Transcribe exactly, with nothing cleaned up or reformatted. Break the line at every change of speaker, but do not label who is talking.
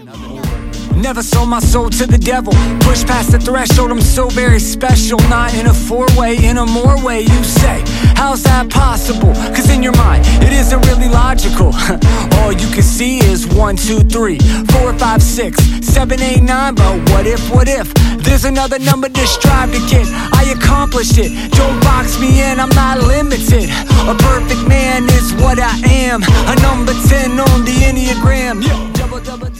Never sold my soul to the devil. Push past the threshold, I'm so very special. Not in a four-way, in a more way. You say, how's that possible? Cause in your mind, it isn't really logical. All you can see is one, two, three, four, five, six, seven, eight, nine. But what if, what if there's another number to strive to get? I accomplished it. Don't box me in, I'm not limited. A perfect man is what I am. A number ten on the Enneagram. Yeah. Double, double,